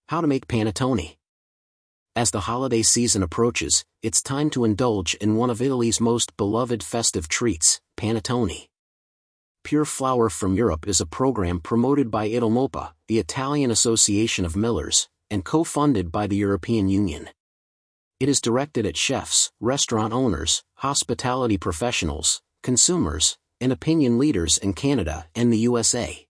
How to make panettone. As the holiday season approaches, it's time to indulge in one of Italy's most beloved festive treats, panettone. Pure Flour from Europe is a program promoted by Italmopa, the Italian Association of Millers, and co-funded by the European Union. It is directed at chefs, restaurant owners, hospitality professionals, consumers, and opinion leaders in Canada and the USA.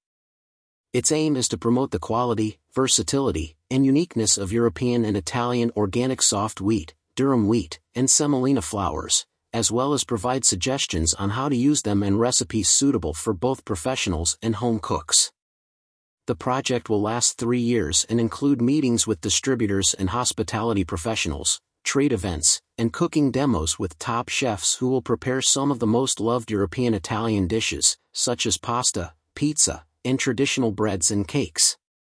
Its aim is to promote the quality, versatility, and uniqueness of European and Italian organic soft wheat, durum wheat, and semolina flours, as well as provide suggestions on how to use them and recipes suitable for both professionals and home cooks. The project will last 3 years and include meetings with distributors and hospitality professionals, trade events, and cooking demos with top chefs who will prepare some of the most loved European Italian dishes, such as pasta, pizza, and traditional breads and cakes.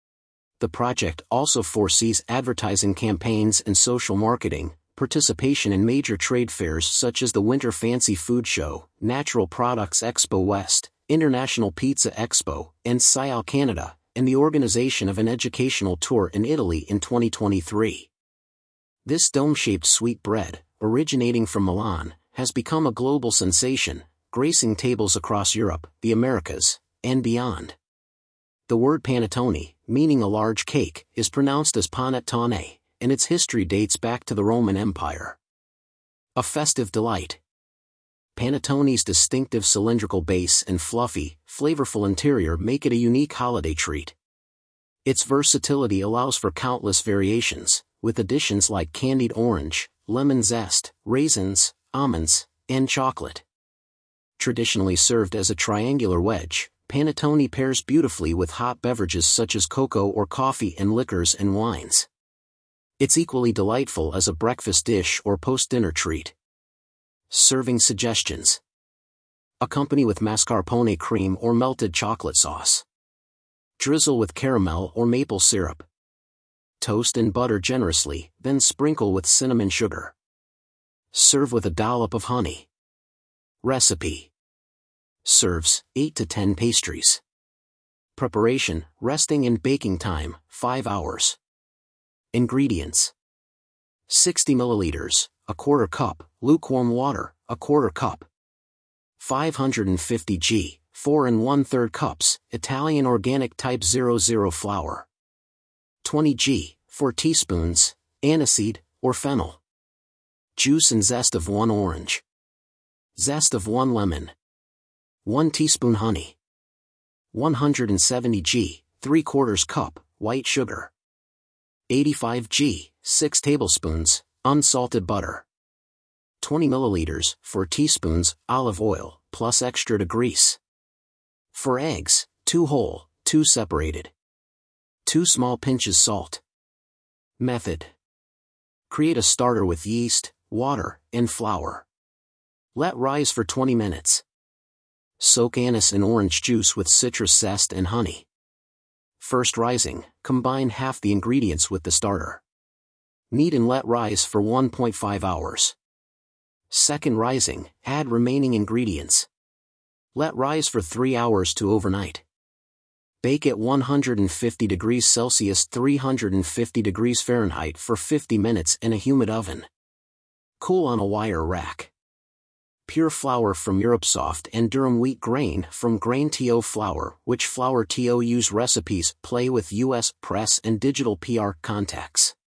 The project also foresees advertising campaigns and social marketing, participation in major trade fairs such as the Winter Fancy Food Show, Natural Products Expo West, International Pizza Expo, and SIAL Canada, and the organization of an educational tour in Italy in 2023. This dome-shaped sweet bread, originating from Milan, has become a global sensation, gracing tables across Europe, the Americas, and beyond. The word panettone, meaning a large cake, is pronounced as panettone, and its history dates back to the Roman Empire. A festive delight. Panettone's distinctive cylindrical base and fluffy, flavorful interior make it a unique holiday treat. Its versatility allows for countless variations, with additions like candied orange, lemon zest, raisins, almonds, and chocolate. Traditionally served as a triangular wedge, panettone pairs beautifully with hot beverages such as cocoa or coffee and liquors and wines. It's equally delightful as a breakfast dish or post-dinner treat. Serving suggestions. Accompany with mascarpone cream or melted chocolate sauce. Drizzle with caramel or maple syrup. Toast and butter generously, then sprinkle with cinnamon sugar. Serve with a dollop of honey. Recipe. Serves 8 to 10 pastries. Preparation, resting and baking time, 5 hours. Ingredients. 60 milliliters, a quarter cup, lukewarm water, a quarter cup. 550 g, 4 1/3 cups, Italian organic type 00 flour. 20 g, 4 teaspoons, aniseed, or fennel. Juice and zest of 1 orange. Zest of 1 lemon. 1 teaspoon honey. 170 g, 3/4 cup, white sugar. 85 g, 6 tablespoons, unsalted butter. 20 milliliters, 4 teaspoons, olive oil, plus extra to grease. For eggs, 2 whole, 2 separated. 2 small pinches salt. Method. Create a starter with yeast, water, and flour. Let rise for 20 minutes. Soak anise and orange juice with citrus zest and honey. First rising, combine half the ingredients with the starter. Knead and let rise for 1.5 hours. Second rising, add remaining ingredients. Let rise for 3 hours to overnight. Bake at 150 degrees Celsius 350 degrees Fahrenheit for 50 minutes in a humid oven. Cool on a wire rack. Pure Flour from Europe. Soft and durum wheat grain from Grain TO Flour. Which flour TO use recipes? Play with US press and digital PR contacts.